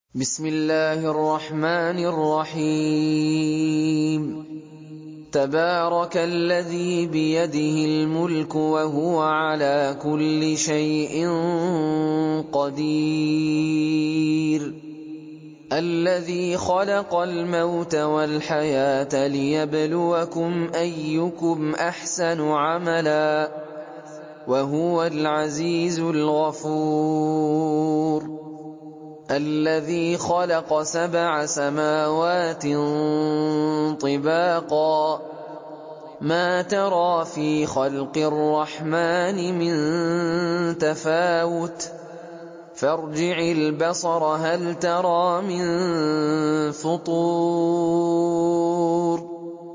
بسم الله الرحمن الرحيم تبارك الذي بيده الملك وهو على كل شيء قدير الذي خلق الموت والحياة ليبلوكم أيكم أحسن عملا وهو العزيز الغفور الذي خلق 7 سماوات طباقا ما ترى في خلق الرحمن من تفاوت فارجع البصر هل ترى من فطور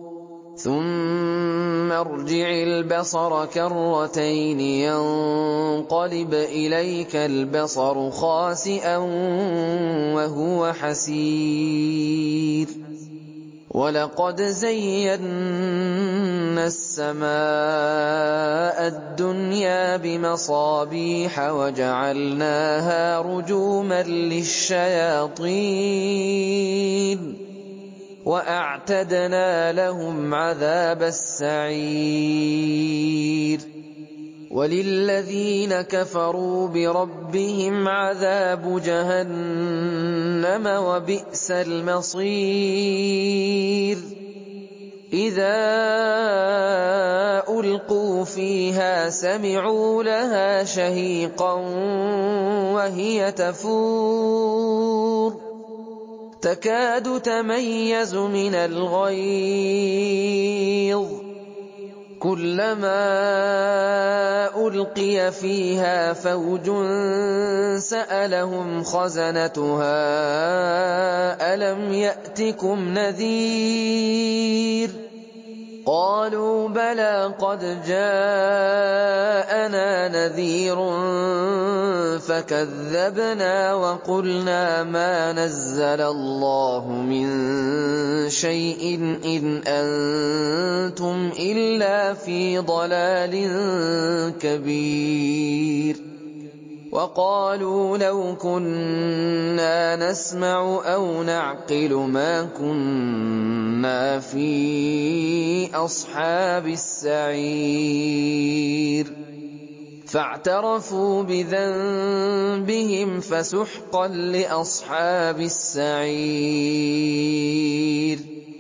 ثم ارجع البصر كرتين ينقلب إليك البصر خاسئا وهو حسير ولقد زينا السماء الدنيا بمصابيح وجعلناها رجوما للشياطين وأعتدنا لهم عذاب السعير وللذين كفروا بربهم عذاب جهنم وبئس المصير إذا ألقوا فيها سمعوا لها شهيقا وهي تفور تكاد تميز من الغيظ كلما ألقي فيها فوج سألهم خزنتها ألم يأتكم نذير قالوا بلى قد جاءنا نذير فكذبنا وقلنا ما نزل الله من شيء إن أنتم إلا في ضلال كبير وقالوا لو كنا نسمع أو نعقل ما كنا في أصحاب السعير فاعترفوا بذنبهم فسحقا لأصحاب السعير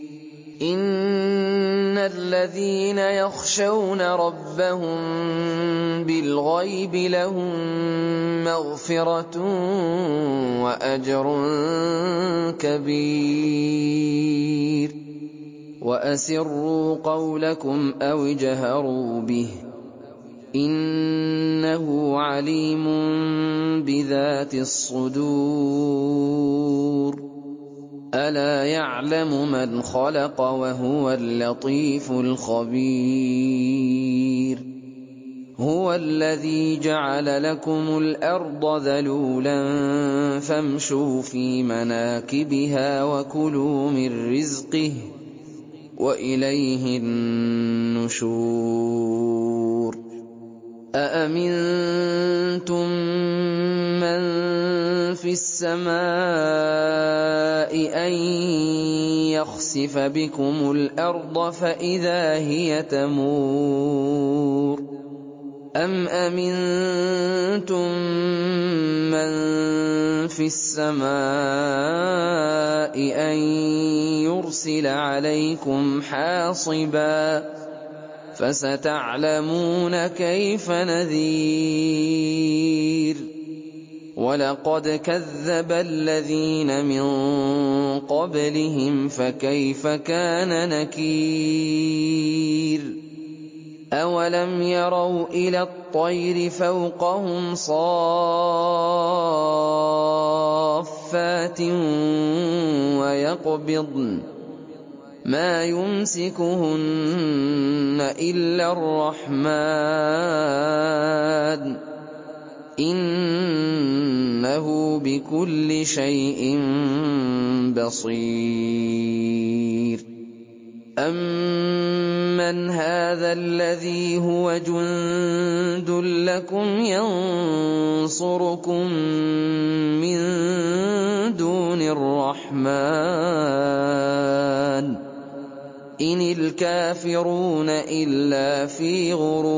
إن الذين يخشون ربهم بالغيب لهم مغفرة وأجر كبير وأسروا قولكم أو اجهروا به إنه عليم بذات الصدور ألا يعلم من خلق وهو اللطيف الخبير هو الذي جعل لكم الأرض ذلولا فامشوا في مناكبها وكلوا من رزقه وإليه النشور أأمنتم من في السماء أن يخسف بكم الأرض فإذا هي تمور أم أمنتم من في السماء أن يرسل عليكم حاصبا فستعلمون كيف نذير ولقد كذب الذين من قبلهم فكيف كان نكير أولم يروا إلى الطير فوقهم صافات ويقبضن ما يمسكهن إلا الرحمن إنه بكل شيء بصير أمن هذا الذي هو جند لكم ينصركم من دون الرَّحْمَٰنِ إِنِ الْكَافِرُونَ إِلَّا فِي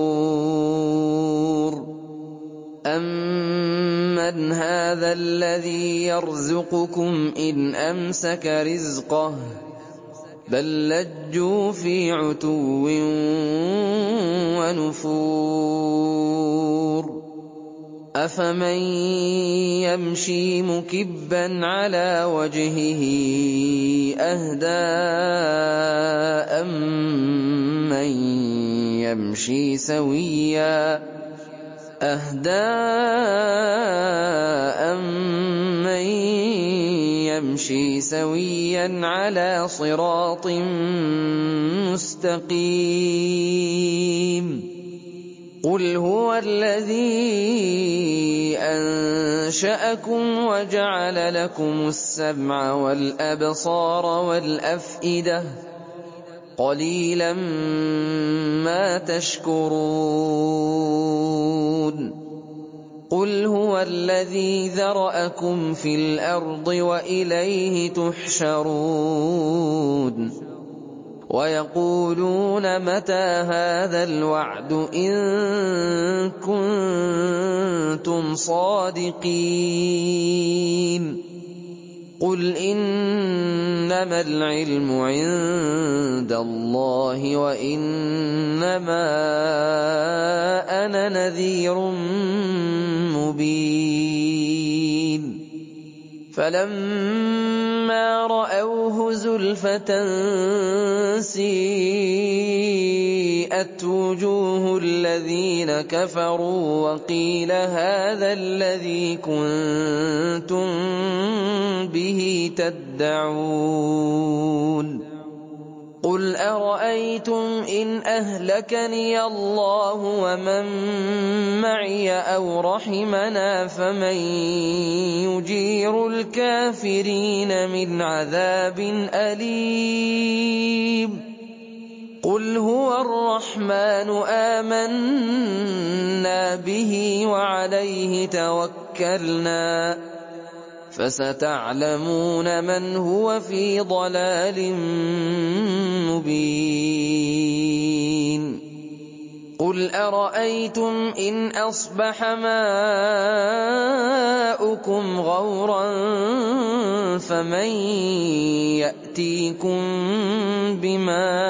غُرُورٍ أَمَّنْ هَٰذَا الَّذِي يَرْزُقُكُمْ إِنْ أَمْسَكَ رِزْقَهُ بَل لَّجُّوا فِي عُتُوٍّ وَنُفُورٍ أَفَمَن يَمْشِي مُكِبًّا عَلَىٰ وَجْهِهِ أَهْدَىٰ أَمَّن يَمْشِي سَوِيًّا عَلَىٰ صِرَاطٍ مُّسْتَقِيمٍ قُلْ هُوَ الَّذِي أَنشَأَكُمْ وَجَعَلَ لَكُمُ السَّمْعَ وَالْأَبْصَارَ وَالْأَفْئِدَةَ ۖ قَلِيلًا مَّا تَشْكُرُونَ قُلْ هُوَ الَّذِي ذَرَأَكُمْ فِي الْأَرْضِ وَإِلَيْهِ تُحْشَرُونَ وَيَقُولُونَ مَتَىٰ هَٰذَا الْوَعْدُ إِن كُنتُمْ صَادِقِينَ قُلْ إِنَّمَا الْعِلْمُ عِندَ اللَّهِ وَإِنَّمَا أَنَا نَذِيرٌ مُّبِينٌ فَلَمَّا رَأَوْهُ زُلْفَةً سِيئَتْ وُجُوهُ الَّذِينَ كَفَرُوا وَقِيلَ هَٰذَا الَّذِي كُنتُم بِهِ تَدَّعُونَ قُلْ أَرَأَيْتُمْ إِنْ أَهْلَكَنِيَ اللَّهُ وَمَن مَّعِيَ أَوْ رَحِمَنَا فَمَن يُجِيرُ الْكَافِرِينَ مِنْ عَذَابٍ أَلِيمٍ قُلْ هُوَ الرَّحْمَٰنُ آمَنَّا بِهِ وَعَلَيْهِ تَوَكَّلْنَا فَسَتَعْلَمُونَ مَنْ هُوَ فِي ضَلَالٍ مُّبِينٍ قُلْ أَرَأَيْتُمْ إِنْ أَصْبَحَ مَاؤُكُمْ غَوْرًا فَمَن يَأْتِيكُم بِمَاءٍ